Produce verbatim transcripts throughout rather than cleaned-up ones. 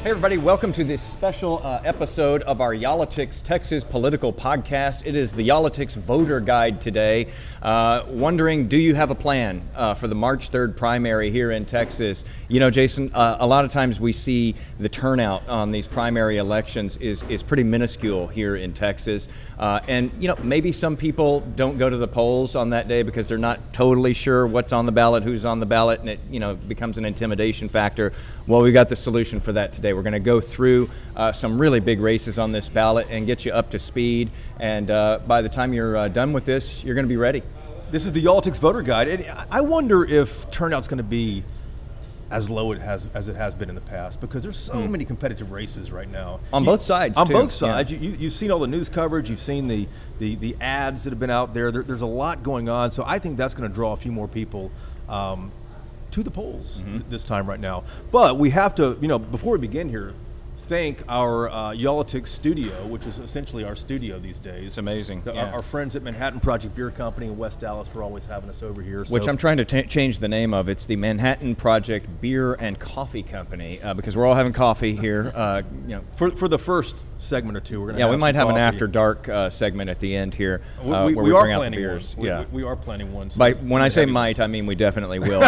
Hey everybody, welcome to this special uh, episode of our Y'all-itics Texas Political Podcast. It is the Y'all-itics Voter Guide today. Uh, wondering, do you have a plan uh, for the March third primary here in Texas? You know, Jason, uh, a lot of times we see the turnout on these primary elections is, is pretty minuscule here in Texas. Uh, and, you know, maybe some people don't go to the polls on that day because they're not totally sure what's on the ballot, who's on the ballot, and it, you know, becomes an intimidation factor. Well, we've got the solution for that today. We're going to go through uh, some really big races on this ballot and get you up to speed. And uh, by the time you're uh, done with this, you're going to be ready. This is the Y'all-itics Voter Guide. And I wonder if turnout's going to be as low it has as it has been in the past, because there's so mm. many competitive races right now. On you, both sides, On too. both sides. Yeah. You, you've seen all the news coverage. You've seen the, the, the ads that have been out there. there. There's a lot going on. So I think that's going to draw a few more people um, to the polls mm-hmm. this time right now. But we have to, you know, before we begin here, thank our uh, Y'all-itics studio, which is essentially our studio these days. It's amazing. The, yeah. our, our friends at Manhattan Project Beer Company in West Dallas for always having us over here. Which so. I'm trying to t- change the name of. It's the Manhattan Project Beer and Coffee Company uh, because we're all having coffee here. Uh, you know, for for the first segment or two, we're going to yeah, have we might have coffee. an after dark uh, segment at the end here. Uh, we we, where we, we are bring out the planning beers. one. Yeah, we, we are planning one. So By, when I say might, ones. I mean we definitely will.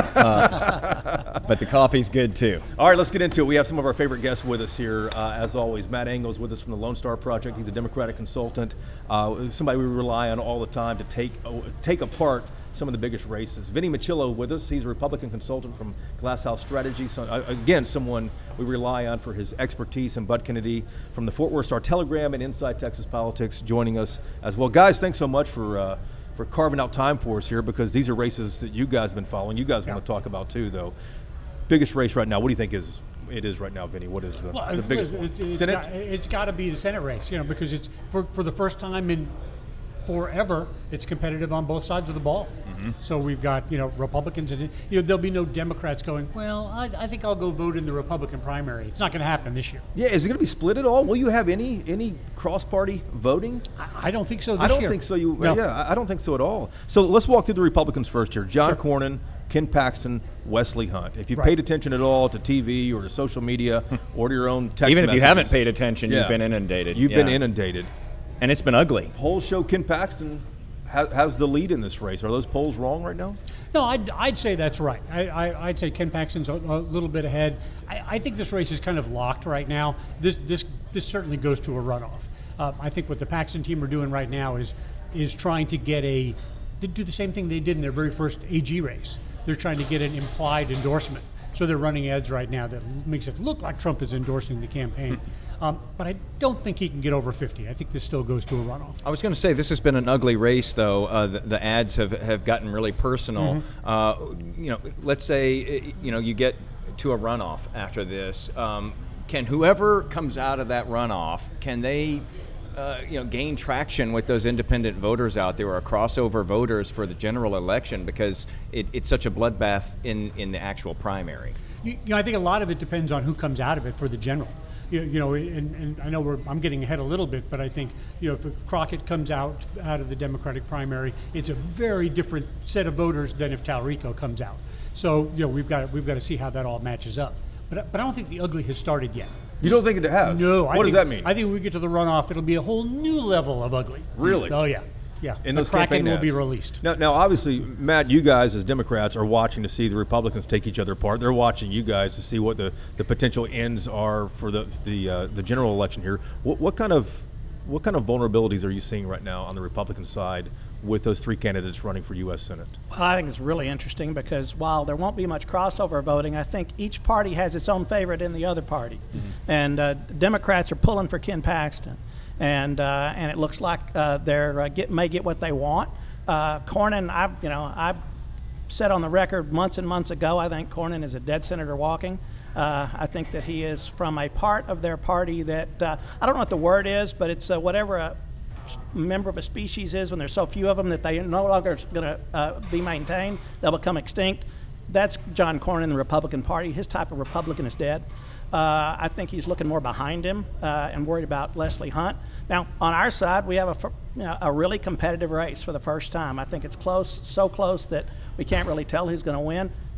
uh, but the coffee's good too. All right, let's get into it. We have some of our favorite guests with us here, uh, as always. Matt Engels with us from the Lone Star Project. He's a Democratic consultant, uh, somebody we rely on all the time to take uh, take apart some of the biggest races. Vinny Machillo with us. He's a Republican consultant from Glass House Strategy. So, uh, again, someone we rely on for his expertise. And Bud Kennedy from the Fort Worth Star-Telegram and Inside Texas Politics joining us as well. Guys, thanks so much for uh, for carving out time for us here, because these are races that you guys have been following. You guys yeah. want to talk about too, though. Biggest race right now, what do you think is it is right now, Vinny? What is the, well, the biggest one? It's, it's Senate? Got, it's got to be the Senate race, you know, because it's for, for the first time in forever, it's competitive on both sides of the ball. Mm-hmm. So we've got, you know, Republicans, and you know, there'll be no Democrats going, well, I, I think I'll go vote in the Republican primary. It's not going to happen this year. Yeah, is it going to be split at all? Will you have any any cross-party voting? I, I don't think so this I don't year. think so. You, no. Yeah, I don't think so at all. So let's walk through the Republicans first here. John Sure. Cornyn, Ken Paxton, Wesley Hunt. If you right. paid attention at all to T V or to social media or to your own text Even if messages, you haven't paid attention, yeah, you've been inundated. You've yeah. been inundated. And it's been ugly. Polls show Ken Paxton ha- has the lead in this race. Are those polls wrong right now? No, I'd, I'd say that's right. I, I, I'd say Ken Paxton's a, a little bit ahead. I, I think this race is kind of locked right now. This this this certainly goes to a runoff. Uh, I think what the Paxton team are doing right now is is trying to get a they do the same thing they did in their very first A G race. They're trying to get an implied endorsement. So they're running ads right now that makes it look like Trump is endorsing the campaign. Um, but I don't think he can get over fifty. I think this still goes to a runoff. I was going to say, this has been an ugly race, though. Uh, the, the ads have, have gotten really personal. Mm-hmm. Uh, you know, let's say, you know, you get to a runoff after this. Um, can whoever comes out of that runoff, can they Uh, you know, gain traction with those independent voters out there, or crossover voters for the general election, because it, it's such a bloodbath in, in the actual primary? You, you know, I think a lot of it depends on who comes out of it for the general. You, you know, and, and I know we're, I'm getting ahead a little bit, but I think, you know, if Crockett comes out out of the Democratic primary, it's a very different set of voters than if Talrico comes out. So, you know, we've got we've got to see how that all matches up. But but I don't think the ugly has started yet. You don't think it has? No. What I does think, that mean? I think when we get to the runoff, it'll be a whole new level of ugly. Really? Oh, yeah. Yeah. In the those Kraken campaign will ads. be released. Now, now, obviously, Matt, you guys as Democrats are watching to see the Republicans take each other apart. They're watching you guys to see what the, the potential ends are for the the uh, the general election here. What, what kind of what kind of vulnerabilities are you seeing right now on the Republican side with those three candidates running for U S Senate? Well, I think it's really interesting because while there won't be much crossover voting, I think each party has its own favorite in the other party. Mm-hmm. And uh, Democrats are pulling for Ken Paxton. And uh, and it looks like uh, they're uh, get may get what they want. Uh, Cornyn, I you know I said on the record months and months ago, I think Cornyn is a dead senator walking. Uh, I think that he is from a part of their party that uh, I don't know what the word is, but it's uh, whatever a member of a species is when there's so few of them that they no longer going to uh, be maintained. They'll become extinct. That's John Cornyn, the Republican Party. His type of Republican is dead. Uh, I think he's looking more behind him uh, and worried about Leslie Hunt. Now, on our side, we have a, you know, a really competitive race for the first time. I think it's close, so close that we can't really tell who's going to win.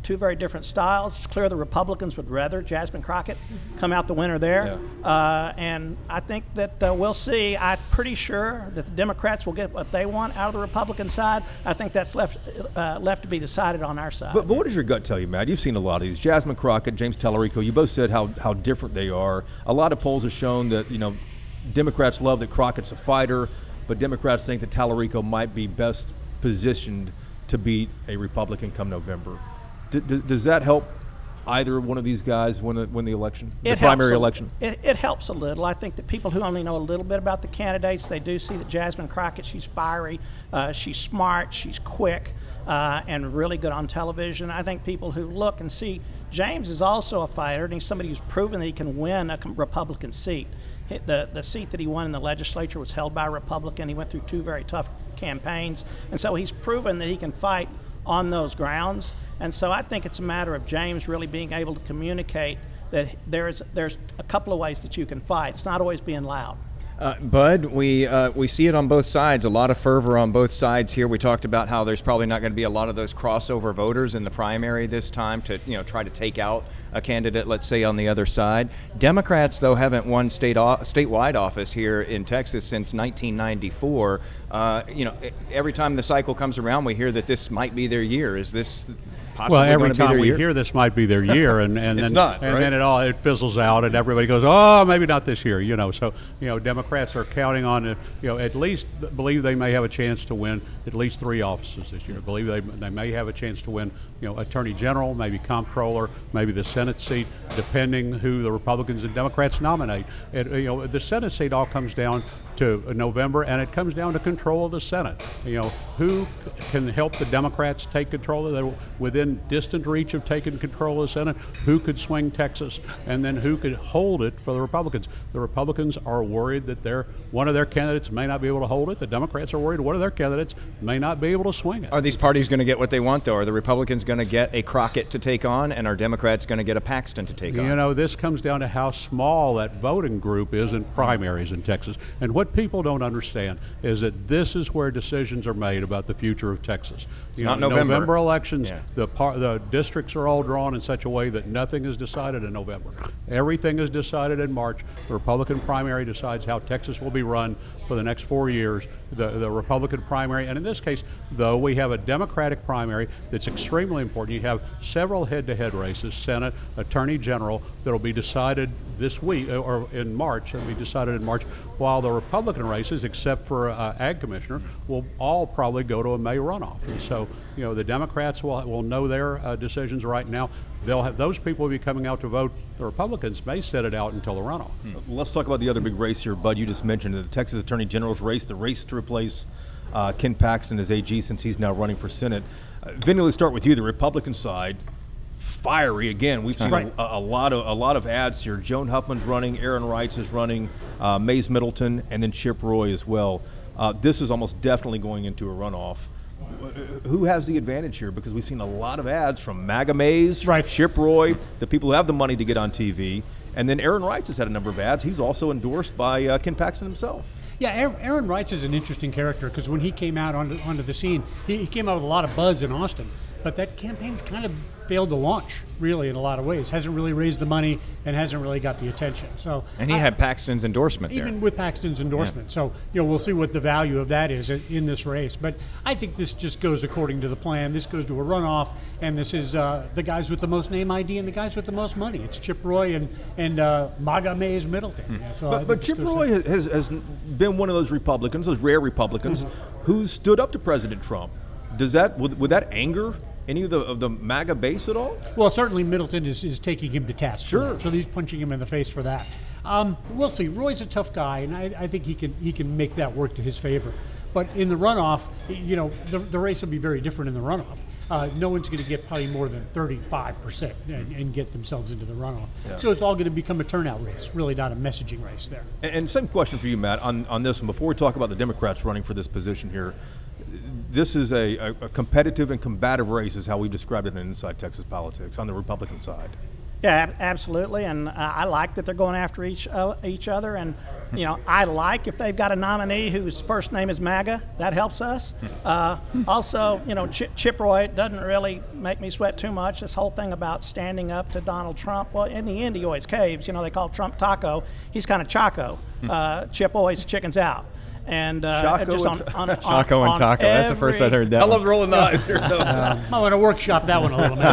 two very different styles. It's clear the Republicans would rather Jasmine Crockett come out the winner there. Yeah. Uh, and I think that uh, we'll see. I'm pretty sure that the Democrats will get what they want out of the Republican side. I think that's left uh, left to be decided on our side. But, but what does your gut tell you, Matt? You've seen a lot of these. Jasmine Crockett, James Tallarico, you both said how, how different they are. A lot of polls have shown that, you know, Democrats love that Crockett's a fighter, but Democrats think that Tallarico might be best positioned to beat a Republican come November. D- d- does that help either one of these guys win the, win the election, the It primary helps a- election? It, it helps a little. I think that people who only know a little bit about the candidates, they do see that Jasmine Crockett, she's fiery, uh, she's smart, she's quick, uh, and really good on television. I think people who look and see James is also a fighter, and he's somebody who's proven that he can win a Republican seat. The, the seat that he won in the legislature was held by a Republican. He went through two very tough campaigns, and so he's proven that he can fight on those grounds. And so I think it's a matter of James really being able to communicate that there's there's a couple of ways that you can fight. It's not always being loud. Uh, Bud, we uh, we see it on both sides, a lot of fervor on both sides here. We talked about how there's probably not going to be a lot of those crossover voters in the primary this time to, you know, try to take out a candidate, let's say, on the other side. Democrats, though, haven't won state o- statewide office here in Texas since nineteen ninety-four. Uh, you know, every time the cycle comes around, we hear that this might be their year. Is this possibly Well, every going to be time their we year? hear this might be their year, and, and It's then not, and right? then it all it fizzles out, and everybody goes, oh, maybe not this year, you know. So you know, Democrats are counting on, uh, you know, at least believe they may have a chance to win at least three offices this year. Believe they they may have a chance to win, you know, Attorney General, maybe Comptroller, maybe the Senate seat, depending who the Republicans and Democrats nominate. It, you know, the Senate seat all comes down to November, and it comes down to control of the Senate. You know, who can help the Democrats take control of it within distant reach of taking control of the Senate? Who could swing Texas, and then who could hold it for the Republicans? The Republicans are worried that their one of their candidates may not be able to hold it. The Democrats are worried one of their candidates may not be able to swing it. Are these parties going to get what they want, though? Are the Republicans going to get a Crockett to take on, and are Democrats going to get a Paxton to take on? You know, this comes down to how small that voting group is in primaries in Texas. And what people don't understand is that this is where decisions are made about the future of Texas. You not know, November. November elections, Yeah. the par- the districts are all drawn in such a way that nothing is decided in November. Everything is decided in March. The Republican primary decides how Texas will be run for the next four years. The, the Republican primary, and in this case, though, we have a Democratic primary that's extremely important. You have several head-to-head races, Senate, Attorney General, that'll be decided this week, or in March, that'll be decided in March, while the Republican races, except for uh, Ag Commissioner, will all probably go to a May runoff. And so, you know, the Democrats will, will know their uh, decisions right now. They'll have, those people will be coming out to vote. The Republicans may set it out until the runoff. Let's talk about the other big race here, Bud. You just mentioned the Texas Attorney General's race, the race to replace uh, Ken Paxton as A G since he's now running for Senate. Uh, Vinny, let's start with you. The Republican side, fiery again. We've seen Right. a, a lot of a lot of ads here. Joan Huffman's running, Aaron Wrights is running, uh, Mays Middleton, and then Chip Roy as well. Uh, this is almost definitely going into a runoff. Who has the advantage here? Because we've seen a lot of ads from MAGA Mays, Right. Chip Roy, the people who have the money to get on T V. And then Aaron Wrights has had a number of ads. He's also endorsed by uh, Ken Paxton himself. Yeah, Aaron, Aaron Wrights is an interesting character because when he came out onto, onto the scene, he, he came out with a lot of buzz in Austin. But that campaign's kind of failed to launch, really, in a lot of ways. Hasn't really raised the money and hasn't really got the attention. So, And he I- had Paxton's endorsement there. even with Paxton's endorsement. So, you know, we'll see what the value of that is in in this race. But I think this just goes according to the plan. This goes to a runoff, and this is uh, the guys with the most name I D and the guys with the most money. It's Chip Roy and and uh, MAGA Mays Middleton. Yeah, so I But, think but this Chip goes to- Roy has, has been one of those Republicans, those rare Republicans, Mm-hmm. who stood up to President Trump. Does that would, would that anger any of the of the MAGA base at all? Well, certainly Middleton is, is taking him to task. for Sure. that. So he's punching him in the face for that. Um, we'll see. Roy's a tough guy, and I, I think he can he can make that work to his favor. But in the runoff, you know, the, the race will be very different in the runoff. Uh, no one's going to get probably more than thirty-five percent and, and get themselves into the runoff. So it's all going to become a turnout race, really not a messaging race there. And, and same question for you, Matt, on, on this one. Before we talk about the Democrats running for this position here, this is a, a, a competitive and combative race is how we described it in Inside Texas Politics on the Republican side. Yeah, ab- absolutely, and uh, I like that they're going after each uh, each other, and you know, I like if they've got a nominee whose first name is MAGA. That helps us. Uh, also, you know, Chip, Chip Roy doesn't really make me sweat too much. This whole thing about standing up to Donald Trump. Well, in the end, he always caves. You know, they call Trump Taco. He's kind of Chaco. Uh, Chip always chickens out. And uh, Chaco just on, and on, on, Chaco and on Taco. That's the first every- I'd heard that. I one. love rolling the eyes here. I want to workshop that one a little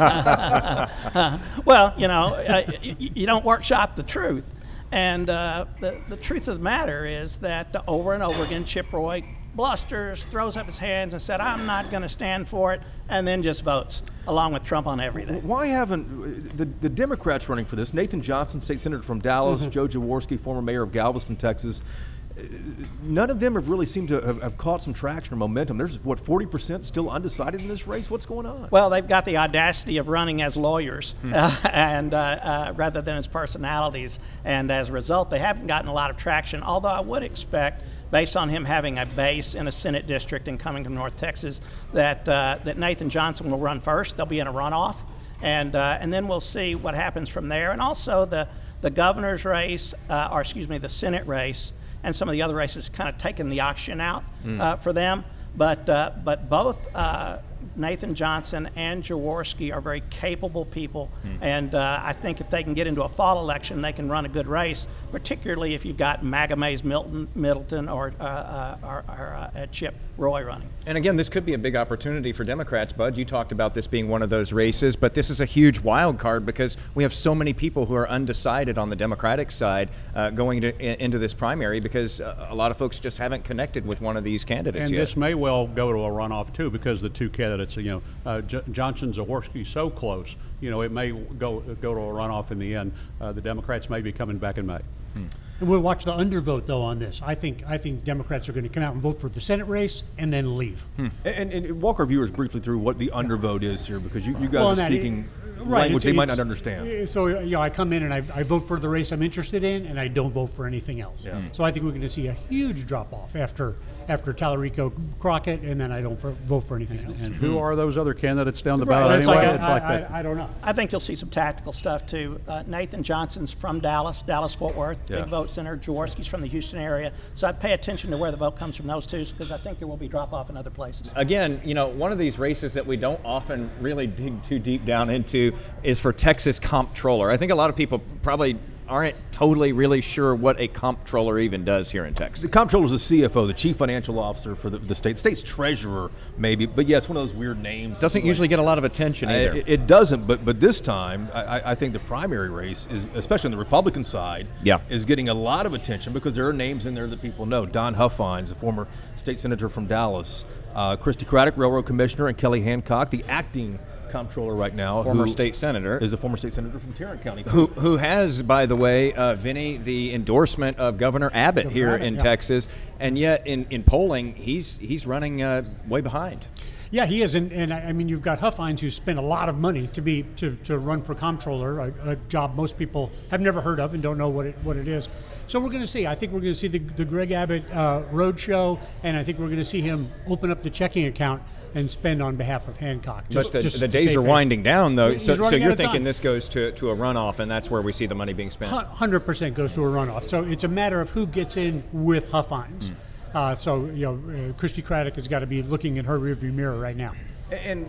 bit. Well, you know, uh, you, you don't workshop the truth. And uh, the, the truth of the matter is that uh, over and over again, Chip Roy blusters, throws up his hands and said, I'm not going to stand for it, and then just votes, along with Trump on everything. Why haven't the, the Democrats running for this? Nathan Johnson, state senator from Dallas, Mm-hmm. Joe Jaworski, former mayor of Galveston, Texas. uh, None of them have really seemed to have, have caught some traction or momentum. There's, what, forty percent still undecided in this race? What's going on? Well, they've got the audacity of running as lawyers uh, and uh, uh, rather than as personalities, and as a result, they haven't gotten a lot of traction. Although I would expect, based on him having a base in a Senate district and coming from North Texas, that uh, that Nathan Johnson will run first. They'll be in a runoff, and uh, and then we'll see what happens from there. And also the the governor's race, uh, or excuse me, the Senate race, and some of the other races kind of taken the auction out uh, for them. But uh, but both uh, Nathan Johnson and Jaworski are very capable people, and uh, I think if they can get into a fall election, they can run a good race, particularly if you've got MAGA Mays Milton, Middleton or, uh, uh, or, or uh, Chip Roy running. And again, this could be a big opportunity for Democrats, Bud. You talked about this being one of those races, but this is a huge wild card because we have so many people who are undecided on the Democratic side uh, going to, into this primary because uh, a lot of folks just haven't connected with one of these candidates And yet. this may well go to a runoff too, because the two candidates, you know, uh, J- Johnson, Zaworski, so close. You know, it may go go to a runoff in the end. Uh, the Democrats may be coming back in May. And we'll watch the undervote though on this. I think I think Democrats are going to come out and vote for the Senate race and then leave. And, and, and walk our viewers briefly through what the undervote is here, because you, you guys Well, are and that- speaking right, language it's- they might not it's- understand. So you know, I come in and I, I vote for the race I'm interested in, and I don't vote for anything else. Yeah. So I think we're going to see a huge drop off after after Tallarico Crockett, and then I don't for, vote for anything else. And who are those other candidates down the Right, ballot it's anyway? like, it's I, like I, that. I, I don't know. I think you'll see some tactical stuff too. Uh, Nathan Johnson's from Dallas, Dallas-Fort Worth, Yeah. big vote center. Jaworski's from the Houston area. So I'd pay attention to where the vote comes from those two, because I think there will be drop-off in other places. Again, you know, one of these races that we don't often really dig too deep down into is for Texas comptroller. I think a lot of people probably aren't totally really sure what a comptroller even does here in Texas. The comptroller is the C F O, the chief financial officer for the, the state. The state's treasurer, maybe, but yeah, it's one of those weird names. Doesn't Like- usually get a lot of attention either. It, it doesn't, but but this time, I, I think the primary race is, especially on the Republican side, Yeah. is getting a lot of attention because there are names in there that people know. Don Huffines, the former state senator from Dallas, uh, Christy Craddock, railroad commissioner, and Kelly Hancock, the acting comptroller right now, Former who state senator. is a former state senator from Tarrant County. Who, who has, by the way, uh, Vinny, the endorsement of Governor Abbott Governor here Abbott, in yeah. Texas, and yet in, in polling, he's he's running uh, way behind. Yeah, he is, and, and I I mean, you've got Huffines who spent a lot of money to be to, to run for comptroller, a, a job most people have never heard of and don't know what it what it is. So we're going to see. I think we're going to see the, the Greg Abbott uh, roadshow, and I think we're going to see him open up the checking account and spend on behalf of Hancock. But the, just the to days save are face. winding down, though. He's So, so running out you're of thinking time. this goes to, to a runoff, and that's where we see the money being spent. one hundred percent goes to a runoff. So it's a matter of who gets in with Huffines. Uh, so, you know, uh, Christy Craddock has got to be looking in her rearview mirror right now. And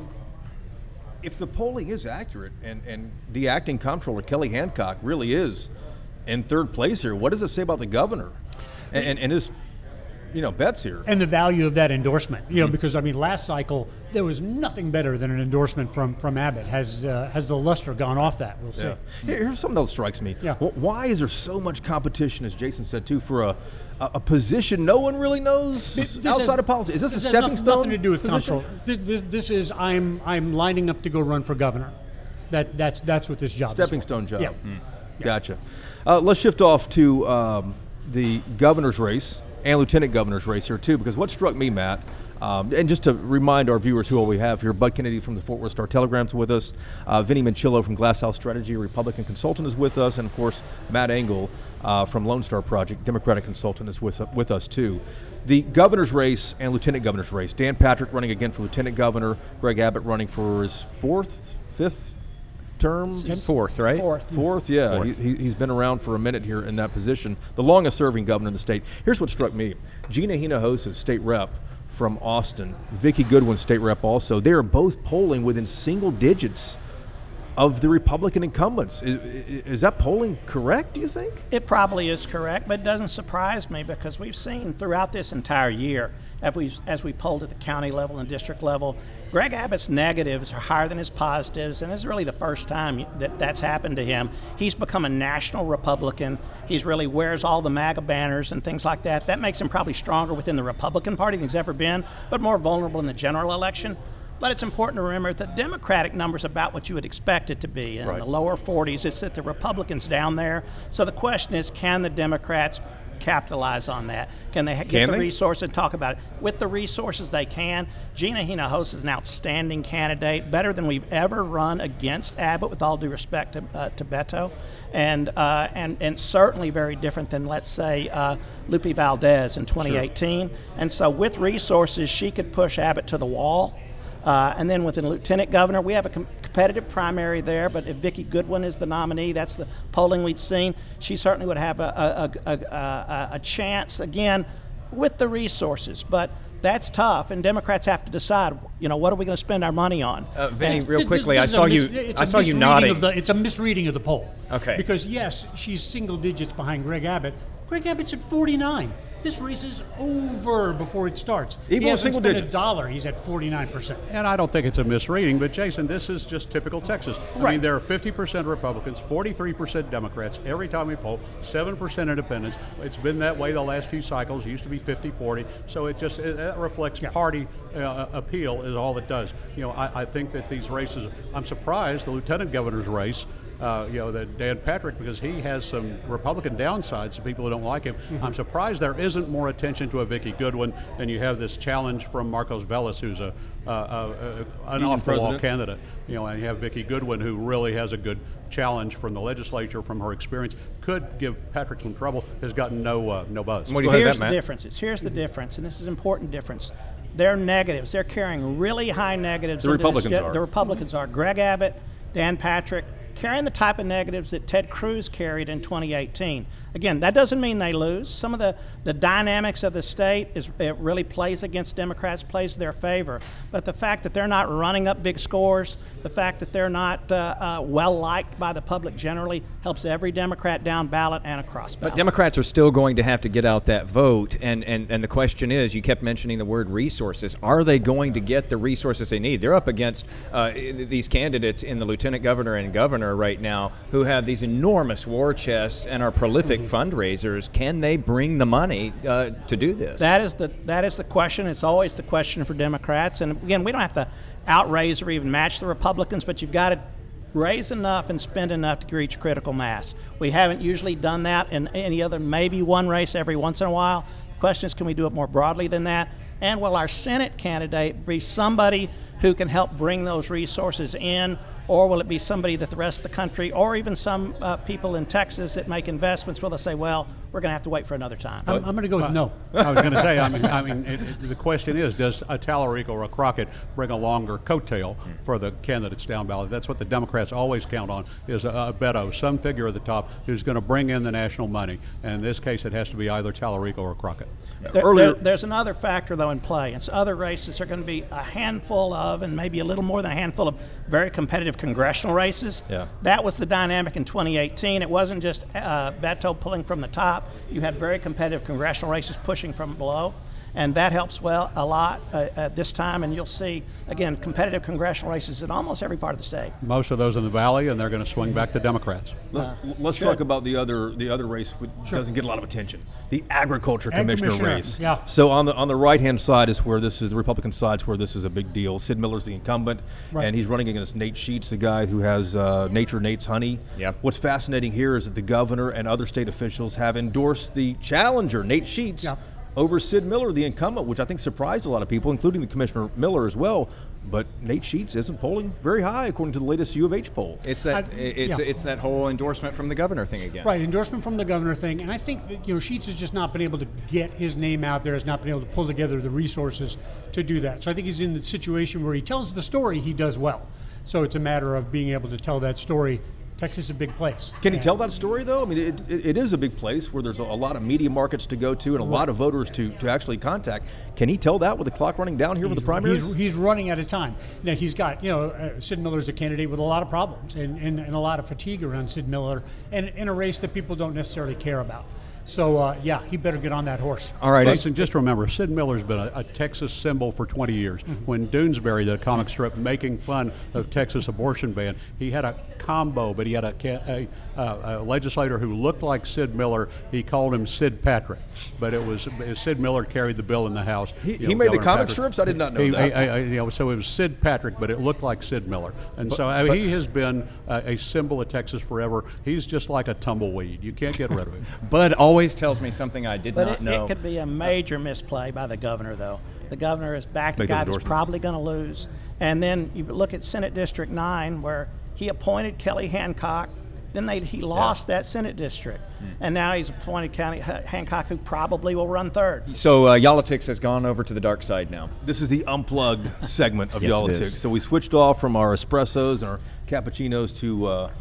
if the polling is accurate, and, and the acting comptroller, Kelly Hancock, really is in third place here, what does it say about the governor and, and, and his, you know, bets here? And the value of that endorsement, you know, because I mean, last cycle there was nothing better than an endorsement from from Abbott. Has uh, has the luster gone off that? We'll see. Yeah. Here- Here's something else strikes me. Yeah. Wh- Why is there so much competition, as Jason said too, for a a, a position no one really knows This outside has- of politics? Is this, this a has stepping noth- stone? Nothing to do with position? comptroller. This, this, this is I'm I'm lining up to go run for governor. That that's that's what this job. Stepping is for. stone job. Yeah. Gotcha. Uh, let's shift off to um, the governor's race and lieutenant governor's race here too, because what struck me, Matt, um, and just to remind our viewers who all we have here, Bud Kennedy from the Fort Worth Star Telegram's with us, uh, Vinny Manchillo from Glass House Strategy, a Republican consultant, is with us, and of course Matt Engel uh, from Lone Star Project, Democratic consultant, is with, with us too. The governor's race and lieutenant governor's race, Dan Patrick running again for lieutenant governor, Greg Abbott running for his fourth, fifth, term? Fourth, right? Fourth. Fourth, yeah. Fourth. He, he's been around for a minute here in that position, the longest-serving governor in the state. Here's what struck me. Gina Hinojosa, state rep from Austin, Vicki Goodwin, state rep also. They are both polling within single digits of the Republican incumbents. Is, is that polling correct, do you think? It probably is correct, but it doesn't surprise me because we've seen throughout this entire year, as we, as we polled at the county level and district level, Greg Abbott's negatives are higher than his positives, and this is really the first time that that's happened to him. He's become a national Republican. He's really wears all the MAGA banners and things like that. That makes him probably stronger within the Republican Party than he's ever been, but more vulnerable in the general election. But it's important to remember that the Democratic number's about what you would expect it to be. In right. the lower forties, it's that the Republicans down there. So the question is, can the Democrats capitalize on that? Can they ha- get Can the they? resources and talk about it? With the resources they can. Gina Hinojosa is an outstanding candidate, better than we've ever run against Abbott, with all due respect to, uh, to Beto, and, uh, and and certainly very different than, let's say, uh, Lupe Valdez in twenty eighteen. Sure. And so with resources, she could push Abbott to the wall. Uh, and then with the lieutenant governor, we have a com- competitive primary there, but if Vicki Goodwin is the nominee, that's the polling we'd seen, she certainly would have a, a, a, a, a chance, again, with the resources. But that's tough, and Democrats have to decide, you know, what are we going to spend our money on? Uh, Vinny, This- real this- quickly, this I is a saw mis- you. it's I a saw you misreading nodding. Of the, it's a misreading of the poll. Okay. Because yes, she's single digits behind Greg Abbott. Greg Abbott's at forty-nine. This race is over before it starts. Even he with hasn't single spent digits. a dollar. He's at forty-nine percent. And I don't think it's a misreading, but Jason, this is just typical Texas. I Right. mean, there are fifty percent Republicans, forty-three percent Democrats. Every time we poll, seven percent independents. It's been that way the last few cycles. It used to be fifty forty. So it just it, that reflects Yeah. party uh, appeal is all it does. You know, I, I think that these races, I'm surprised the lieutenant governor's race, Uh, you know, that Dan Patrick, because he has some Republican downsides to people who don't like him. Mm-hmm. I'm surprised there isn't more attention to a Vicki Goodwin, and you have this challenge from Marcos Velas, who's a, uh, uh, an Union off-the-wall president. candidate. You know, and you have Vicki Goodwin, who really has a good challenge from the legislature, from her experience. Could give Patrick some trouble. Has gotten no uh, no buzz. What do you think Here's of that, the Matt? differences. Here's the difference, and this is an important difference. They're negatives. They're carrying really high negatives. The into this- Republicans are. The Republicans are. Greg Abbott, Dan Patrick, carrying the type of negatives that Ted Cruz carried in twenty eighteen. Again, that doesn't mean they lose. Some of the, the dynamics of the state is it really plays against Democrats, plays to their favor. But the fact that they're not running up big scores, the fact that they're not uh, uh, well liked by the public generally, helps every Democrat down ballot and across ballot. But Democrats are still going to have to get out that vote, and, and, and the question is, you kept mentioning the word resources. Are they going to get the resources they need? They're up against uh, these candidates in the lieutenant governor and governor right now who have these enormous war chests and are prolific fundraisers. Can they bring the money uh, to do this? That is the that is the question. It's always the question for Democrats. And again, we don't have to outraise or even match the Republicans, but you've got to raise enough and spend enough to reach critical mass. We haven't usually done that in any other, maybe one race every once in a while. The question is, can we do it more broadly than that? And will our Senate candidate be somebody who can help bring those resources in, or will it be somebody that the rest of the country, or even some uh, people in Texas that make investments, will they say, well, we're going to have to wait for another time? I'm, I'm going to go with no. I was going to say, I mean, I mean, it, it, the question is, does a Talarico or a Crockett bring a longer coattail for the candidates down ballot? That's what the Democrats always count on, is a, a Beto, some figure at the top who's going to bring in the national money. And in this case, it has to be either Talarico or Crockett. There, Earlier- there- there's another factor, though, in play. It's other races are going to be a handful of, and maybe a little more than a handful of, very competitive congressional races. Yeah. That was the dynamic in twenty eighteen. It wasn't just uh, Beto pulling from the top. You had very competitive congressional races pushing from below. And that helps well a lot uh, at this time, and you'll see, again, competitive congressional races in almost every part of the state. Most of those in the Valley, and they're going to swing back to Democrats. Let, let's talk about the other the other race which doesn't get a lot of attention, the agriculture Ag commissioner, commissioner, race. yeah. So on the on the right hand side is where this is the Republican side is where this is a big deal. Sid Miller's the incumbent, Right. and he's running against Nate Sheets, the guy who has uh, Nature Nate's Honey. Yep. What's fascinating here is that the governor and other state officials have endorsed the challenger, Nate Sheets, Yep. over Sid Miller, the incumbent, which I think surprised a lot of people, including the Commissioner Miller as well. But Nate Sheets isn't polling very high according to the latest U of H poll. It's that I- it's yeah. it's that whole endorsement from the governor thing again. Right, endorsement from the governor thing, and I think that, you know, Sheets has just not been able to get his name out there, has not been able to pull together the resources to do that. So I think he's in the situation where he tells the story he does well. So it's a matter of being able to tell that story. Texas is a big place. Can he And- tell that story, though? I mean, it, it, it is a big place where there's a, a lot of media markets to go to and a lot of voters to, to actually contact. Can he tell that with the clock running down here with the primaries? He's, he's running out of time. Now, he's got, you know, uh, Sid Miller's a candidate with a lot of problems and, and, and a lot of fatigue around Sid Miller and in a race that people don't necessarily care about. So, uh, yeah, he better get on that horse. All right. Listen, just remember, Sid Miller's been a, a Texas symbol for twenty years. Mm-hmm. When Doonesbury, the comic strip, making fun of Texas abortion ban, he had a combo, but he had a, ca- a, a, a legislator who looked like Sid Miller. He called him Sid Patrick, but it was Sid Miller carried the bill in the House. He- You he made the Governor comic Patrick. strips? I did not know He- that. I- I- you know, so it was Sid Patrick, but it looked like Sid Miller. And so I mean, he has been uh, a symbol of Texas forever. He's just like a tumbleweed. You can't get rid of him. Bud always tells me something I did But not it, know. it could be a major misplay by the governor, though. The governor is backed a Make those guy that's endorsements. probably going to lose. And then you look at Senate District nine, where he appointed Kelly Hancock. Then they, he lost that Senate district. And now he's appointed County Hancock, who probably will run third. So uh, Yolitics has gone over to the dark side now. This is the unplugged segment of Yes, it Yolitics. is. So we switched off from our espressos and our cappuccinos to uh,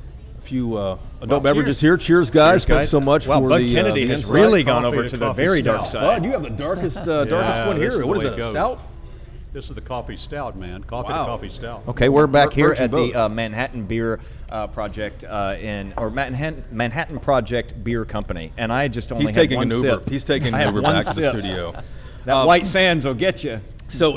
a few uh, adult Well, beverages cheers. here. Cheers, guys. Cheers, Thanks guys. so much Wow, for Bud the uh, Kennedy the has insight. really gone Coffee over and to the coffee very dark stout. side. Bud, you have the darkest uh, darkest Yeah, one this here. is What the is way that? it A goes. stout? This is the coffee stout, man. Coffee Wow. to coffee stout. Okay, we're back Bur- here Birch at and the both. uh, Manhattan Beer uh, Project uh, in or Manhattan Manhattan Project Beer Company, and I just only He's had taking one an Uber. sip. He's taking I an have Uber one back to the sip. studio. That Um, White Sands will get you. So.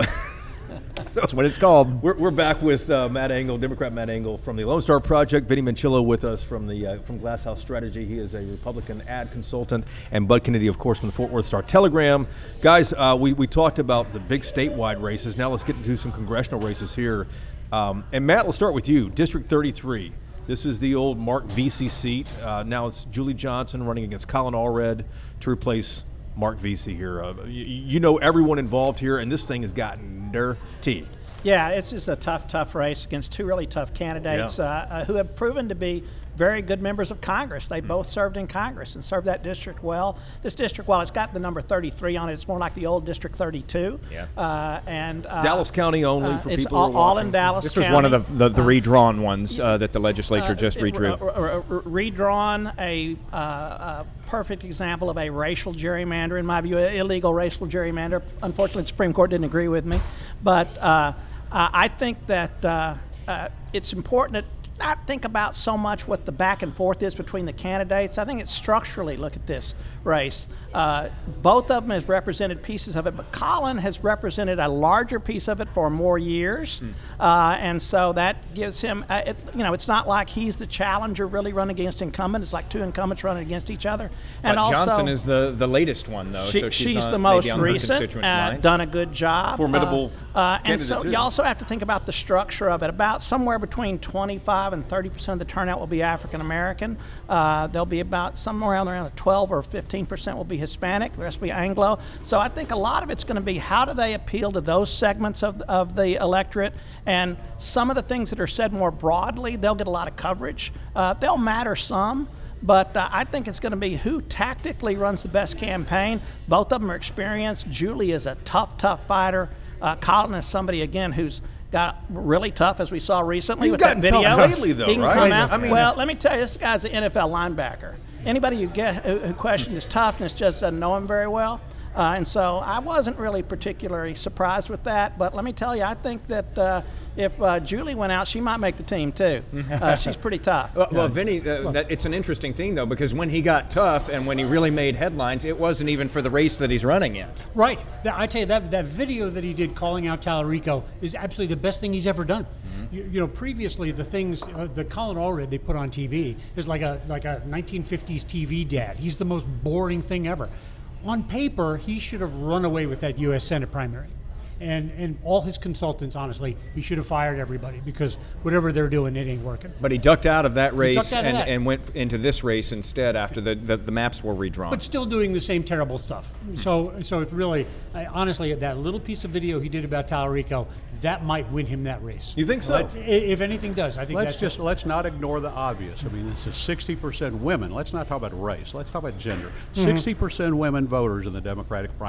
That's what it's called. We're, we're back with uh, Matt Engel, Democrat Matt Engel from the Lone Star Project. Vinny Manchillo with us from the uh, from Glass House Strategy. He is a Republican ad consultant, and Bud Kennedy, of course, from the Fort Worth Star Telegram. Guys, uh, we we talked about the big statewide races. Now let's get into some congressional races here. Um, and Matt, let's start with you. District thirty-three. This is the old Mark Vesey seat. Uh, now it's Julie Johnson running against Colin Allred to replace Mark Vesey here. Uh, you, you know everyone involved here, and this thing has gotten dirty. Yeah, it's just a tough, tough race against two really tough candidates Yeah. uh, uh, who have proven to be very good members of Congress. They both served in Congress and served that district well. This district, while it's got the number thirty-three on it, it's more like the old District thirty-two. Yeah. Uh, and uh, Dallas County only uh, for it's people all, who are all watching. in Dallas This was County. one of the the, the redrawn ones uh, that the legislature Uh, just it- redrew. r- r- r- redrawn a, uh, a perfect example of a racial gerrymander, in my view, an illegal racial gerrymander. Unfortunately, the Supreme Court didn't agree with me. But uh, uh, I think that uh, uh, it's important to not think about so much what the back and forth is between the candidates. I think it's structurally, look at this race. Uh, both of them has represented pieces of it, but Colin has represented a larger piece of it for more years. Hmm. Uh, and so that gives him, uh, it, you know, it's not like he's the challenger really running against incumbent. It's like two incumbents running against each other. And But also, Johnson is the, the latest one, though. she, so she's, she's on, the most maybe on her recent, constituents' uh, minds. done a good job. Formidable Uh, uh, and candidate, so too. you also have to think about the structure of it. About somewhere between twenty-five and thirty percent of the turnout will be African American. Uh, there'll be about somewhere around around twelve or fifteen percent will be Hispanic. The rest will be Anglo. So I think a lot of it's going to be how do they appeal to those segments of of the electorate, and some of the things that are said more broadly, they'll get a lot of coverage. Uh, they'll matter some. But uh, I think it's going to be who tactically runs the best campaign. Both of them are experienced. Julie is a tough, tough fighter. Uh, Colin is somebody, again, who's got really tough, as we saw recently He's with that gotten tough video. lately, though, he can right? come out. I mean- well, let me tell you, this guy's an N F L linebacker. Anybody who, get, who, who questions his toughness just doesn't know him very well. Uh, and so I wasn't really particularly surprised with that. But let me tell you, I think that uh, if uh, Julie went out, she might make the team, too. Uh, she's pretty tough. Well, well Vinny, uh, that, it's an interesting thing, though, because when he got tough and when he really made headlines, it wasn't even for the race that he's running in. Right. That, I tell you, that that video that he did calling out Tallarico is absolutely the best thing he's ever done. Mm-hmm. You, you know, previously the things, uh, the Colin Allred they put on T V is like a like a nineteen fifties T V dad. He's the most boring thing ever. On paper, he should have run away with that U S Senate primary. And and all his consultants, honestly, he should have fired everybody because whatever they're doing, it ain't working. But he ducked out of that race ducked out of and, that. and went into this race instead after the, the, the maps were redrawn. But still doing the same terrible stuff. So so it's really, I, honestly, that little piece of video he did about Tallarico, that might win him that race. You think so? I- If anything does, I think Let's that's just let's not ignore the obvious. I mean, this is sixty percent women. Let's not talk about race. Let's talk about gender. Mm-hmm. sixty percent women voters in the Democratic primary.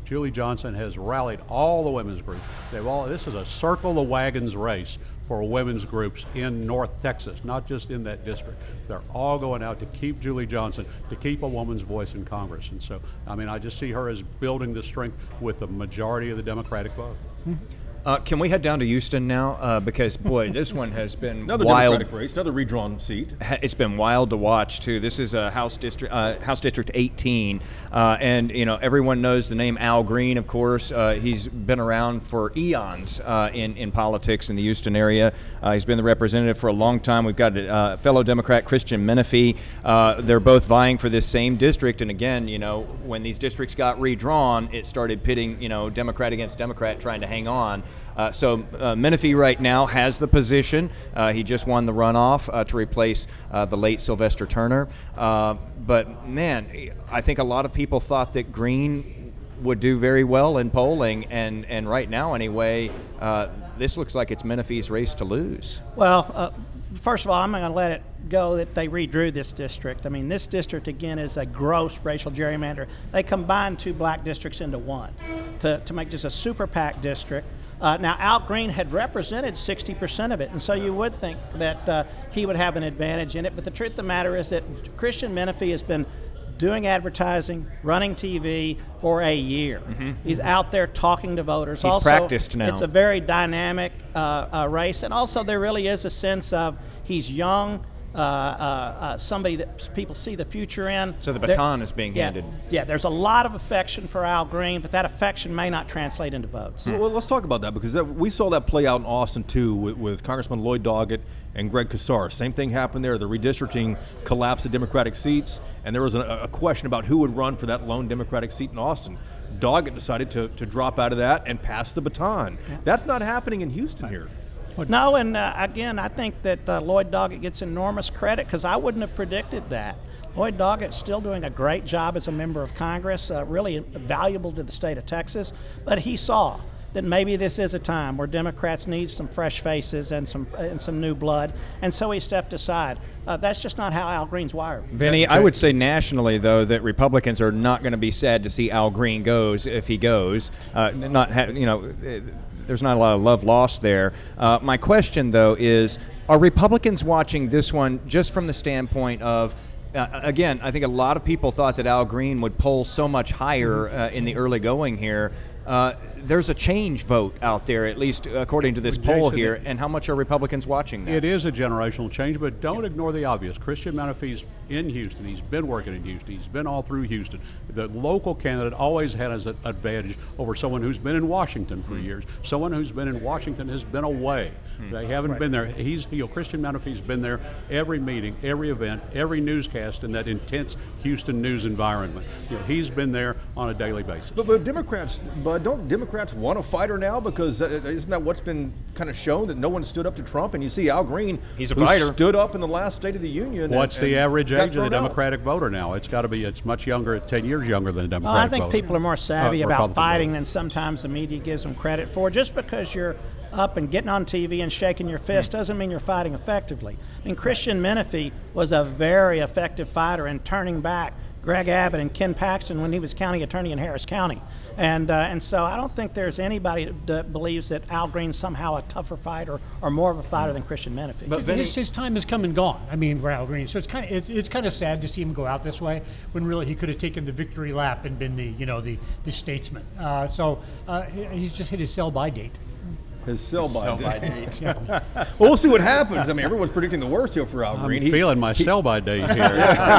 Julie Johnson has rallied all the women's groups. They've all. This is a circle the wagons race for women's groups in North Texas, not just in that district. They're all going out to keep Julie Johnson, to keep a woman's voice in Congress. And so, I mean, I just see her as building the strength with the majority of the Democratic vote. Mm-hmm. Uh, can we head down to Houston now? Uh, because, boy, this one has been another wild. Democratic race, another redrawn seat. It's been wild to watch, too. This is a House District uh, House District eighteen. Uh, and, you know, everyone knows the name Al Green, of course. Uh, he's been around for eons uh, in, in politics in the Houston area. Uh, he's been the representative for a long time. We've got a uh, fellow Democrat, Christian Menifee. Uh, they're both vying for this same district. And, again, you know, when these districts got redrawn, it started pitting, you know, Democrat against Democrat trying to hang on. Uh, so uh, Menifee right now has the position. Uh, he just won the runoff uh, to replace uh, the late Sylvester Turner. Uh, but, man, I think a lot of people thought that Green would do very well in polling, and, and right now, anyway, uh, this looks like it's Menifee's race to lose. Well, uh, first of all, I'm not going to let it go that they redrew this district. I mean, this district, again, is a gross racial gerrymander. They combined two black districts into one to, to make just a super PAC district. Uh, now, Al Green had represented sixty percent of it, and so you would think that uh, he would have an advantage in it. But the truth of the matter is that Christian Menifee has been doing advertising, running T V for a year. Mm-hmm. He's out there talking to voters. He's also, practiced now. It's a very dynamic uh, uh, race, and also there really is a sense of he's young, uh, uh, uh, somebody that people see the future in. So the baton there, is being yeah, handed. Yeah, there's a lot of affection for Al Green, but that affection may not translate into votes. Well, let's talk about that, because that, we saw that play out in Austin, too, with, with Congressman Lloyd Doggett and Greg Casar. Same thing happened there. The redistricting collapsed of Democratic seats, and there was a, a question about who would run for that lone Democratic seat in Austin. Doggett decided to, to drop out of that and pass the baton. Yeah. That's not happening in Houston here. No, and uh, again, I think that uh, Lloyd Doggett gets enormous credit, because I wouldn't have predicted that. Lloyd Doggett's still doing a great job as a member of Congress, uh, really valuable to the state of Texas, but he saw that maybe this is a time where Democrats need some fresh faces and some and some new blood, and so he stepped aside. Uh, that's just not how Al Green's wired. Vinny, I would say nationally, though, that Republicans are not going to be sad to see Al Green goes if he goes. Uh, not ha- you know, there's not a lot of love lost there. Uh, my question, though, is: are Republicans watching this one just from the standpoint of? Uh, again, I think a lot of people thought that Al Green would poll so much higher uh, in the early going here. Uh, there's a change vote out there, at least according to this well, poll Jason, here. it, and how much are Republicans watching that? It is a generational change, but don't yeah. ignore the obvious. Christian Menifee's in Houston. He's been working in Houston. He's been all through Houston. The local candidate always has an advantage over someone who's been in Washington for mm. years. Someone who's been in Washington has been away. Mm. They haven't right. been there. He's, you know, Christian Menifee's been there every meeting, every event, every newscast in that intense Houston news environment. You know, he's been there on a daily basis. But, but Democrats, but don't Democrats want a fighter now? Because uh, isn't that what's been kind of shown, that no one stood up to Trump? And you see Al Green, he's a who fighter, stood up in the last State of the Union. What's and, the and average age of the Democratic out. voter now? It's got to be. It's much younger. ten years younger than the Democratic well, I think voter. people are more savvy uh, about fighting voter. than sometimes the media gives them credit for. Just because you're up and getting on T V and shaking your fist doesn't mean you're fighting effectively. I mean, Christian Menifee was a very effective fighter in turning back Greg Abbott and Ken Paxton when he was county attorney in Harris County. And uh, and so I don't think there's anybody that believes that Al Green's somehow a tougher fighter or more of a fighter than Christian Menifee. But his, his time has come and gone. I mean, for Al Green, so it's kind of it's, it's kind of sad to see him go out this way when really he could have taken the victory lap and been the you know the the statesman. Uh, so uh, he's just hit his sell-by date. His sell-by date. date. Yeah. Well, we'll see what happens. I mean, everyone's predicting the worst here for Al Green. I'm he, feeling my he, sell-by date here.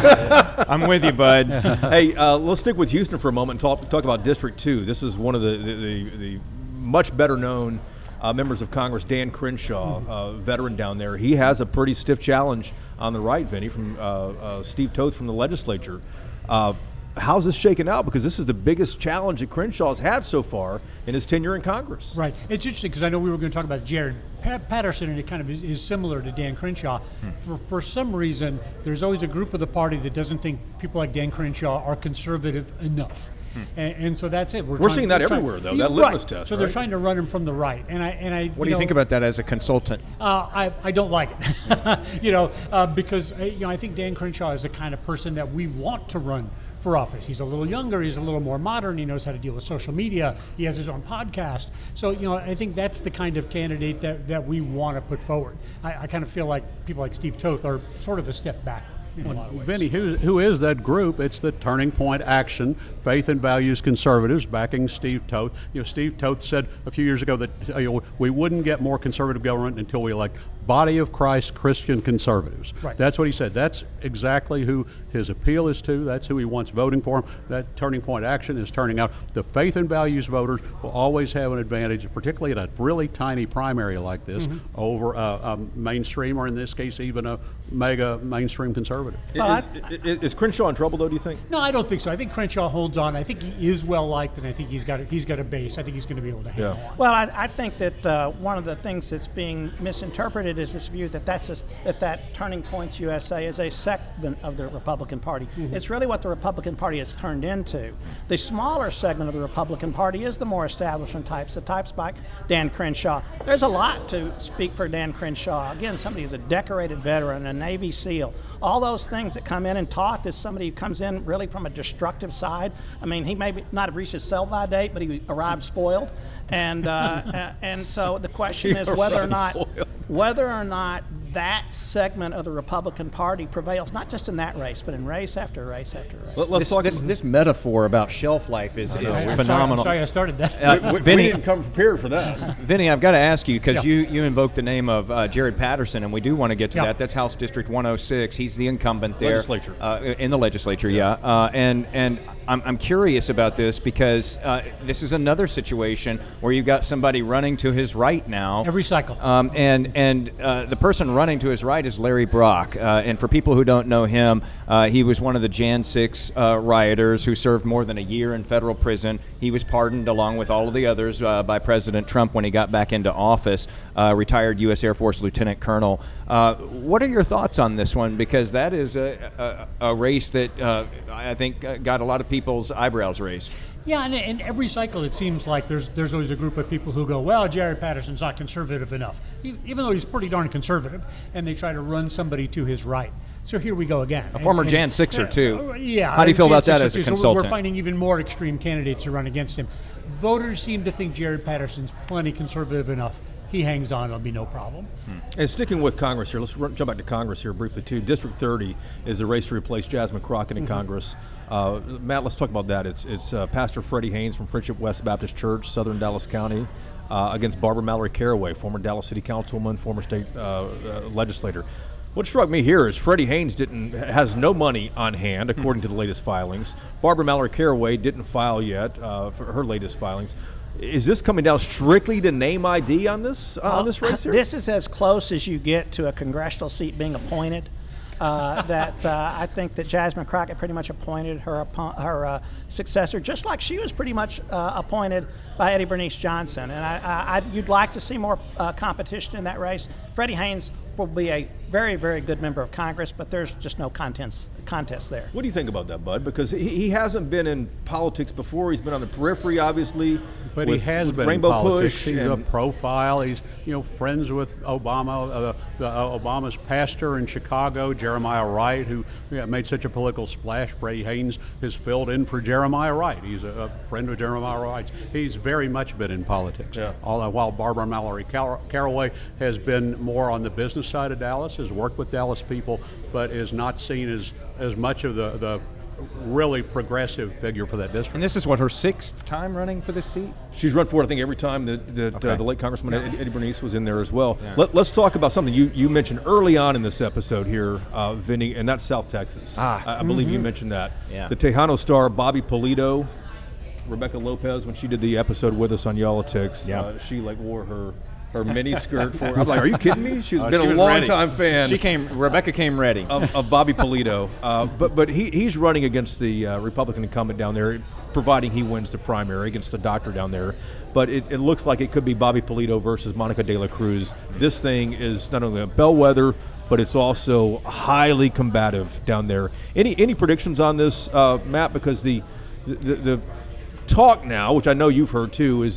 I'm with you, bud. Hey, uh, let's stick with Houston for a moment and talk, talk about District two. This is one of the, the, the, the much better-known uh, members of Congress, Dan Crenshaw, uh, veteran down there. He has a pretty stiff challenge on the right, Vinny, from uh, uh, Steve Toth from the legislature. Uh, How's this shaken out? Because this is the biggest challenge that Crenshaw's had so far in his tenure in Congress. Right. It's interesting because I know we were going to talk about Jared Pat- Patterson, and it kind of is, is similar to Dan Crenshaw. Hmm. For, for some reason, there's always a group of the party that doesn't think people like Dan Crenshaw are conservative enough. Hmm. And, and so that's it. We're, we're seeing that everywhere, though, that litmus right. test. So right? they're trying to run him from the right. And I, and I. What do you, know, think about that as a consultant? Uh, I, I don't like it. you know, uh, because uh, you know I think Dan Crenshaw is the kind of person that we want to run for office. He's a little younger, he's a little more modern, he knows how to deal with social media, he has his own podcast. So, you know, I think that's the kind of candidate that, that we want to put forward. I, I kind of feel like people like Steve Toth are sort of a step back. Well, Vinny, who, who is that group? It's the Turning Point Action, Faith and Values Conservatives, backing Steve Toth. You know, Steve Toth said a few years ago that you know, we wouldn't get more conservative government until we elect Body of Christ Christian conservatives. Right. That's what he said. That's exactly who his appeal is to. That's who he wants voting for him. That Turning Point Action is turning out. The Faith and Values voters will always have an advantage, particularly in a really tiny primary like this, mm-hmm. over a, a mainstream, or in this case, even a mega mainstream conservative. Is, is, is Crenshaw in trouble, though, do you think? No, I don't think so. I think Crenshaw holds on. I think he is well liked, and I think he's got a, he's got a base. I think he's going to be able to hang yeah. on. Well, I, I think that uh, one of the things that's being misinterpreted is this view that that's a, that that Turning Points U S A is a segment of the Republican Party. Mm-hmm. It's really what the Republican Party has turned into. The smaller segment of the Republican Party is the more establishment types, the types like Dan Crenshaw. There's a lot to speak for Dan Crenshaw. Again, somebody who's a decorated veteran, a Navy SEAL. All those things that come in and talk is somebody who comes in really from a destructive side. I mean, he may be not have reached his sell-by date, but he arrived spoiled. And uh, and so the question is whether or not whether or not that segment of the Republican Party prevails, not just in that race, but in race after race after race. Let, let's This, talk this, this metaphor about shelf life is, is I'm phenomenal. Sorry, I'm sorry I started that. Uh, we, we Vinny, didn't come prepared for that. Vinny, I've got to ask you, because Yeah. you, you invoked the name of uh, Jared Patterson, and we do want to get to Yeah. that. That's House District one oh six. He's the incumbent there. Legislature. Uh, in the legislature, yeah. Uh, and and I'm, I'm curious about this because uh, this is another situation where you've got somebody running to his right now. Every cycle. Um, and and uh, the person running to his right is Larry Brock. Uh, and for people who don't know him, uh, he was one of the January sixth uh, rioters who served more than a year in federal prison. He was pardoned along with all of the others uh, by President Trump when he got back into office, uh, retired U S Air Force Lieutenant Colonel. Uh, what are your thoughts on this one? Because that is a, a, a race that uh, I think uh, got a lot of people's eyebrows raised. Yeah, and in every cycle it seems like there's there's always a group of people who go, well, Jared Patterson's not conservative enough, he, even though he's pretty darn conservative, and they try to run somebody to his right. So here we go again. A former and, Jan Sixer, too. Uh, yeah. How do you feel Jan about that Sixer as a too. So consultant? we're finding even more extreme candidates to run against him. Voters seem to think Jared Patterson's plenty conservative enough. He hangs on, it'll be no problem. And sticking with Congress here, let's run, jump back to Congress here briefly too. District thirty is a race to replace Jasmine Crockett in mm-hmm. Congress. Uh, Matt, let's talk about that. It's it's uh, Pastor Freddie Haynes from Friendship West Baptist Church, Southern Dallas County, uh, against Barbara Mallory Caraway, former Dallas City Councilwoman, former state uh, uh, legislator. What struck me here is Freddie Haynes didn't has no money on hand, according to the latest filings. Barbara Mallory Caraway didn't file yet uh, for her latest filings. Is this coming down strictly to name I D on this uh, well, on this race here? This is as close as you get to a congressional seat being appointed. Uh, that uh, I think that Jasmine Crockett pretty much appointed her her uh, successor, just like she was pretty much uh, appointed by Eddie Bernice Johnson. And I, I, I, you'd like to see more uh, competition in that race. Freddie Haynes will be a very, very good member of Congress, but there's just no contest, contest there. What do you think about that, Bud? Because he, he hasn't been in politics before. He's been on the periphery, obviously. But with, he has with been Rainbow in politics. Push He's and, a profile. He's you know friends with Obama, uh, the, uh, Obama's pastor in Chicago, Jeremiah Wright, who yeah, made such a political splash. Freddie Haynes has filled in for Jeremiah Wright. He's a, a friend of Jeremiah Wright. He's very much been in politics. Yeah. All, while Barbara Mallory Car- Caraway has been more on the business side of Dallas, has worked with Dallas people, but is not seen as, as much of the, the really progressive figure for that district. And this is what, her sixth time running for this seat? She's run for it, I think, every time that, that Okay. uh, the late Congressman Eddie, Eddie Bernice was in there as well. Yeah. Let, let's talk about something you, you mentioned early on in this episode here, uh, Vinny, and that's South Texas. Ah. I, I believe you mentioned that. Yeah. The Tejano star, Bobby Polito, Rebecca Lopez, when she did the episode with us on Yolitics, Yeah. uh, she like wore her her mini skirt for. I'm like, are you kidding me? She's Oh, been she a was long ready. time fan. She came. Rebecca came ready. of, of Bobby Polito, uh, but but he he's running against the uh, Republican incumbent down there, providing he wins the primary against the doctor down there. But it, it looks like it could be Bobby Polito versus Monica De La Cruz. This thing is not only a bellwether, but it's also highly combative down there. Any any predictions on this, uh, Matt? Because the, the the talk now, which I know you've heard too, is that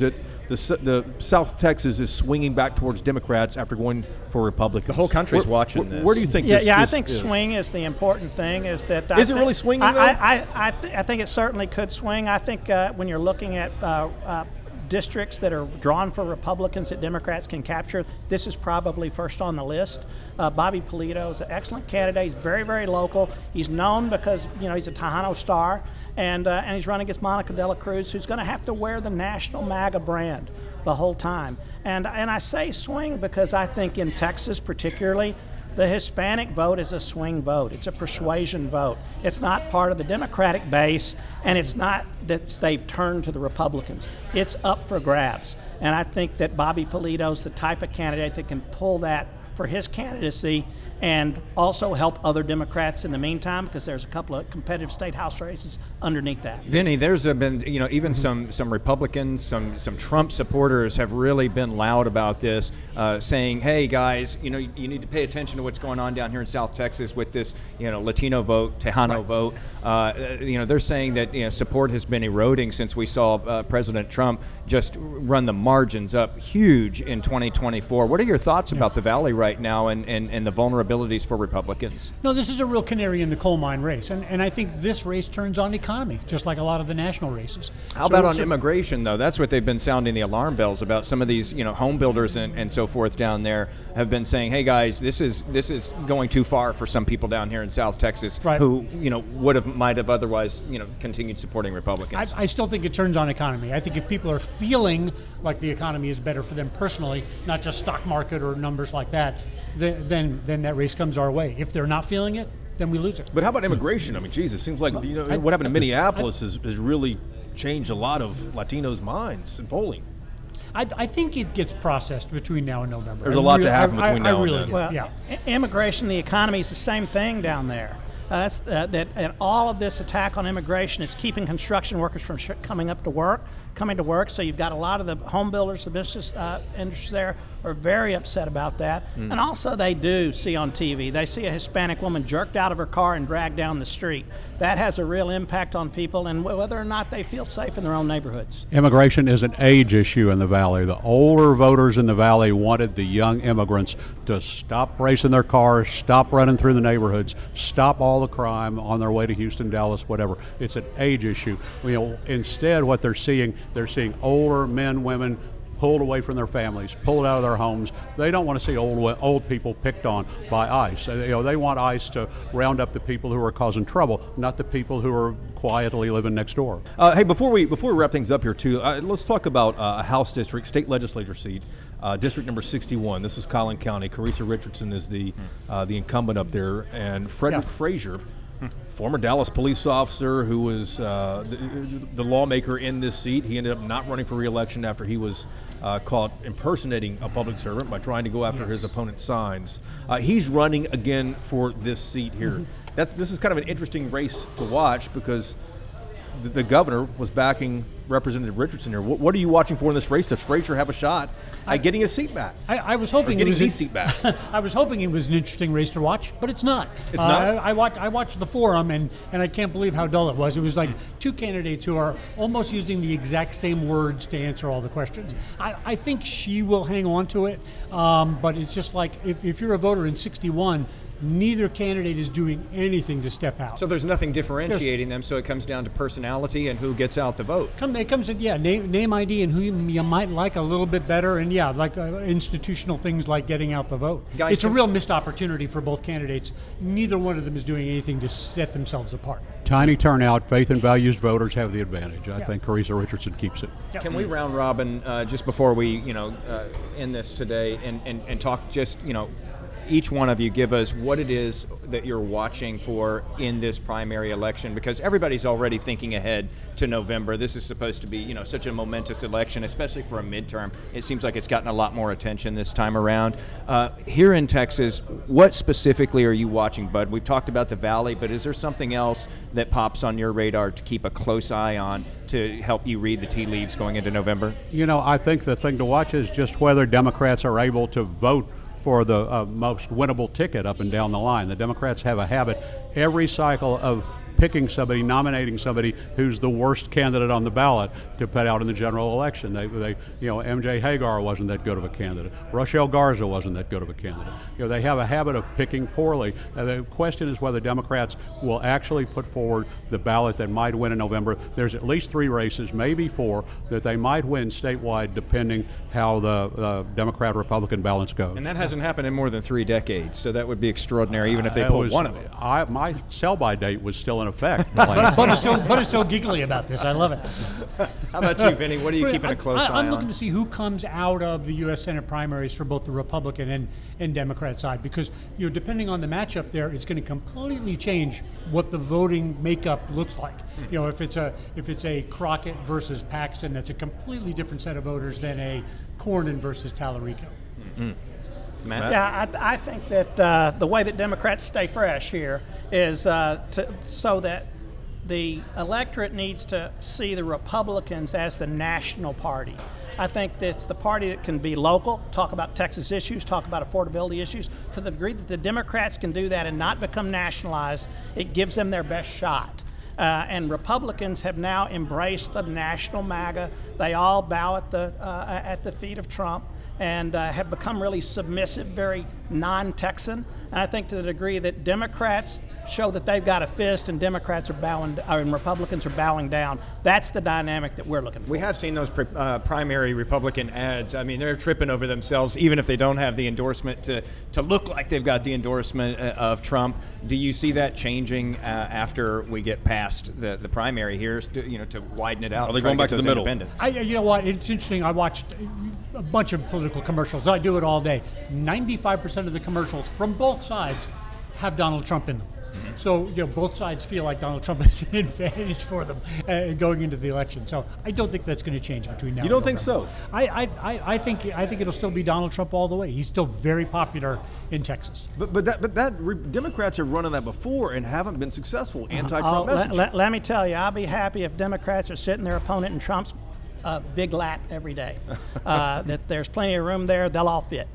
the s- the South Texas is swinging back towards Democrats after going for Republicans. The whole country's Where- watching where, this. Where do you think? Yeah, this, yeah. I this think is? swing is the important thing. Is that Is I it thi- really swinging, I, though? I, I, I, th- I think it certainly could swing. I think uh, when you're looking at uh, uh, districts that are drawn for Republicans that Democrats can capture, this is probably first on the list. Uh, Bobby Polito is an excellent candidate. He's very, very local. He's known because you know he's a Tejano star, and uh, and he's running against Monica De La Cruz, who's going to have to wear the national MAGA brand the whole time. And and I say swing because I think in Texas particularly, the Hispanic vote is a swing vote. It's a persuasion vote. It's not part of the Democratic base, and it's not that they've turned to the Republicans. It's up for grabs. And I think that Bobby Polito's the type of candidate that can pull that for his candidacy and also help other Democrats in the meantime, because there's a couple of competitive state house races underneath that. Vinny, there's a been, you know, even some some Republicans, some some Trump supporters have really been loud about this, uh, saying, "Hey guys, you know, you need to pay attention to what's going on down here in South Texas with this, you know, Latino vote, Tejano right. vote." Uh, you know, they're saying that you know support has been eroding since we saw uh, President Trump just run the margins up huge in twenty twenty-four. What are your thoughts yeah. about the Valley right now and, and, and the vulnerability for Republicans? No, this is a real canary in the coal mine race, and, and I think this race turns on economy, just like a lot of the national races. How so, about on so, immigration, though? That's what they've been sounding the alarm bells about. Some of these, you know, home builders and, and so forth down there have been saying, "Hey guys, this is this is going too far for some people down here in South Texas right. who, you know, would have might have otherwise, you know, continued supporting Republicans." I, I still think it turns on economy. I think if people are feeling like the economy is better for them personally, not just stock market or numbers like that, then then, then that race comes our way. If they're not feeling it, then we lose it. But how about immigration? I mean, Jesus, it seems like you know I, what happened in I, Minneapolis I, has, has really changed a lot of Latinos' minds in polling. I, I think it gets processed between now and November. There's I a lot really, to happen I, between I, now I really and then. do. Well, yeah. I- immigration, the economy is the same thing down there. Uh, that's uh, that, and all of this attack on immigration, it's keeping construction workers from sh- coming up to work, coming to work. So you've got a lot of the home builders, the business uh, industry there are very upset about that. Mm. And also they do see on T V, they see a Hispanic woman jerked out of her car and dragged down the street. That has a real impact on people and whether or not they feel safe in their own neighborhoods. Immigration is an age issue in the Valley. The older voters in the Valley wanted the young immigrants to stop racing their cars, stop running through the neighborhoods, stop all the crime on their way to Houston, Dallas, whatever. It's an age issue. You know, instead, what they're seeing, they're seeing older men, women pulled away from their families, pulled out of their homes. They don't want to see old old people picked on by ICE. You know, they want ICE to round up the people who are causing trouble, not the people who are quietly living next door. Uh, hey, before we before we wrap things up here too, uh, let's talk about uh, a House district, state legislature seat, uh, district number sixty-one. This is Collin County. Carissa Richardson is the uh, the incumbent up there, and Frederick Yeah. Frazier, former Dallas police officer who was uh, the, the lawmaker in this seat. He ended up not running for re-election after he was uh, caught impersonating a public servant by trying to go after Yes. his opponent's signs. Uh, he's running again for this seat here. Mm-hmm. That's, this is kind of an interesting race to watch because the, the governor was backing Representative Richardson here. What, what are you watching for in this race? Does Frazier have a shot at getting his seat back? I, I was hoping Or getting it was his seat back. I was hoping it was an interesting race to watch, but it's not. It's uh, not? I, I watched. I watched the forum, and, and I can't believe how dull it was. It was like two candidates who are almost using the exact same words to answer all the questions. I, I think she will hang on to it, um, but it's just like if, if you're a voter in sixty-one. Neither candidate is doing anything to step out. So there's nothing differentiating them, so it comes down to personality and who gets out the vote. Come, it comes to, yeah, name, name I D and who you, you might like a little bit better, and yeah, like uh, institutional things like getting out the vote. Guys, it's a can- real missed opportunity for both candidates. Neither one of them is doing anything to set themselves apart. Tiny turnout, faith and values voters have the advantage. I Yeah. think Carissa Richardson keeps it. Yep. Can we round robin uh, just before we, you know, uh, end this today and, and, and talk just, you know, each one of you give us what it is that you're watching for in this primary election, because everybody's already thinking ahead to November. This is supposed to be, you know, such a momentous election, especially for a midterm. It seems like it's gotten a lot more attention this time around. Uh, here in Texas, what specifically are you watching, Bud? We've talked about the Valley, but is there something else that pops on your radar to keep a close eye on to help you read the tea leaves going into November? You know, I think the thing to watch is just whether Democrats are able to vote for the uh, most winnable ticket up and down the line. The Democrats have a habit every cycle of picking somebody, nominating somebody who's the worst candidate on the ballot to put out in the general election. They, they, you know, M J Hagar wasn't that good of a candidate. Rochelle Garza wasn't that good of a candidate. You know, they have a habit of picking poorly. Uh, the question is whether Democrats will actually put forward the ballot that might win in November. There's at least three races, maybe four, that they might win statewide depending how the uh, Democrat-Republican balance goes. And that hasn't happened in more than three decades, so that would be extraordinary even if they Uh, it pulled was- one of them. I, my sell-by date was still in effect. But, but, it's so, but it's so giggly about this. I love it. How about you, Vinny? What are you But keeping I, a close I, eye I'm on? looking to see who comes out of the U S Senate primaries for both the Republican and, and Democrat side, because you know, depending on the matchup there, it's going to completely change what the voting makeup looks like. Hmm. You know, if it's a if it's a Crockett versus Paxton, that's a completely different set of voters than a Cornyn versus Tallarico. Matt? Yeah, I, I think that uh, the way that Democrats stay fresh here is uh, to, so that the electorate needs to see the Republicans as the national party. I think that's the party that can be local, talk about Texas issues, talk about affordability issues. To the degree that the Democrats can do that and not become nationalized, it gives them their best shot. Uh, and Republicans have now embraced the national MAGA. They all bow at the uh, at the feet of Trump and uh, have become really submissive, very non-Texan. And I think to the degree that Democrats show that they've got a fist and Democrats are bowing, or and Republicans are bowing down, that's the dynamic that we're looking for. We have seen those pri- uh, primary Republican ads. I mean, they're tripping over themselves, even if they don't have the endorsement, to, to look like they've got the endorsement uh, of Trump. Do you see that changing uh, after we get past the, the primary here, to, you know, to widen it out? Are they and try going to back get to the those middle? independents? I, you know what? It's interesting. I watched a bunch of political commercials. I do it all day. ninety-five percent of the commercials from both sides have Donald Trump in them. Mm-hmm. So, you know, both sides feel like Donald Trump is an advantage for them uh, going into the election. So I don't think that's going to change between now You and don't think November. so? I, I, I, I think I think it'll still be Donald Trump all the way. He's still very popular in Texas. But but that but that re- Democrats have run on that before and haven't been successful. Anti-Trump Oh, let, messaging. let- let me tell you, I'll be happy if Democrats are sitting their opponent in Trump's uh, big lap every day. Uh, that there's plenty of room there; they'll all fit.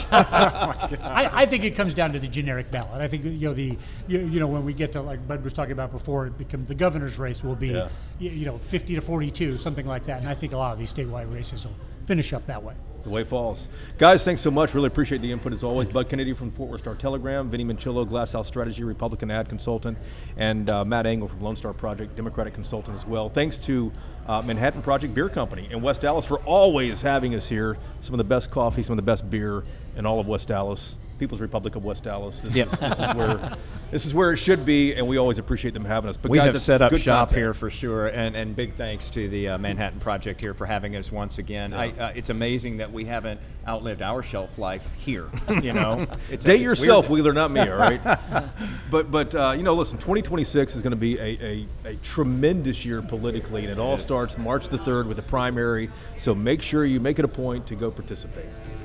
I, I think it comes down to the generic ballot. I think you know the you, you know when we get to, like Bud was talking about before, it become the governor's race will be Yeah. you, you know fifty to forty-two, something like that. And I think a lot of these statewide races will finish up that way. The way falls. Guys, thanks so much. Really appreciate the input as always. Bud Kennedy from Fort Worth Star Telegram, Vinny Manchillo, Glass House Strategy, Republican ad consultant, and uh, Matt Engel from Lone Star Project, Democratic consultant as well. Thanks to uh, Manhattan Project Beer Company in West Dallas for always having us here. Some of the best coffee, some of the best beer in all of West Dallas. People's Republic of West Dallas. This, Yep. is, this is where this is where it should be, and we always appreciate them having us. But We guys, have it's set up good shop content. here for sure, and, and big thanks to the uh, Manhattan Project here for having us once again. I, uh, it's amazing that we haven't outlived our shelf life here. You know, it's, Date it's yourself, weird. Wheeler, not me. All right. but but uh, you know, listen, twenty twenty-six is going to be a, a, a tremendous year politically, and it all starts March the third with the primary. So make sure you make it a point to go participate.